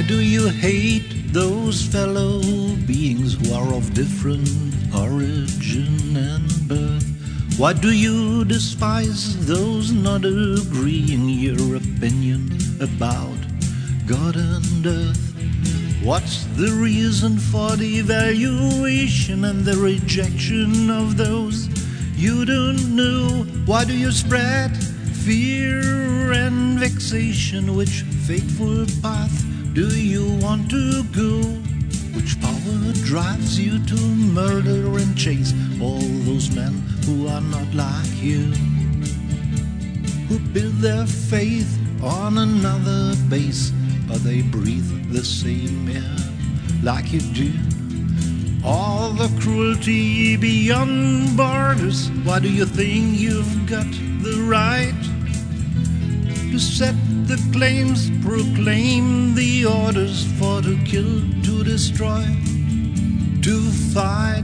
do you hate those fellow beings who are of different origin and birth? Why do you despise those not agreeing your opinion about God and earth? What's the reason for the evaluation and the rejection of those you don't know? Why do you spread fear and vexation? Which fateful path do you want to go? Which power drives you to murder and chase all those men who are not like you, who build their faith on another base, but they breathe the same air like you do? All the cruelty beyond borders, why do you think you've got the right to set the claims, proclaim the orders for to kill, to destroy, to fight?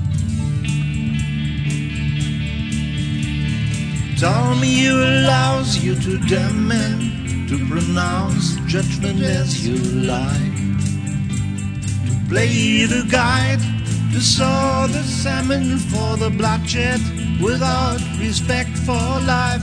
Tell me who allows you to damn men, to pronounce judgment as you like, to play the guide, to sow the salmon for the bloodshed without respect for life.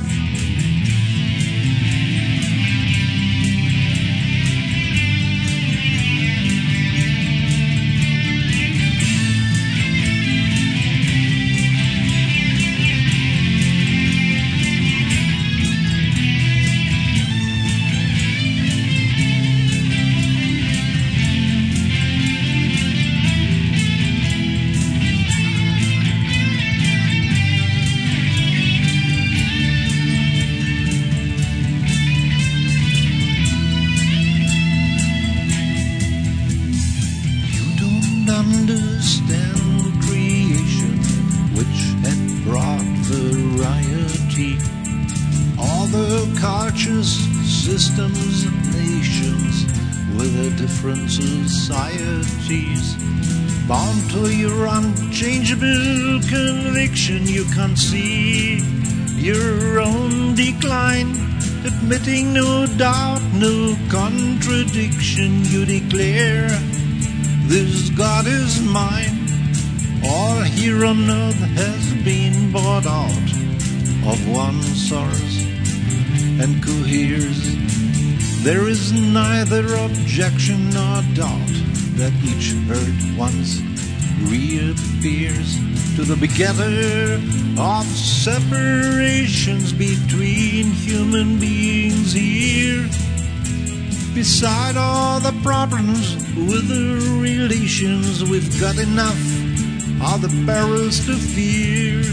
Understand creation, which had brought variety. All the cultures, systems, nations, with their different societies, bound to your unchangeable conviction. You can't see your own decline, admitting no doubt, no contradiction. You declare, this God is mine. All here on earth has been bought out of one source and coheres. There is neither objection nor doubt that each hurt once reappears to the begetter of separations between human beings here. Beside all the problems with the relations, we've got enough of the perils to fear.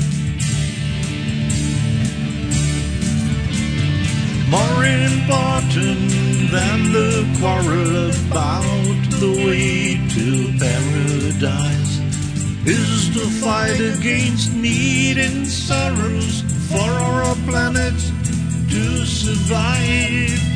More important than the quarrel about the way to paradise is to fight against need and sorrows for our planet to survive.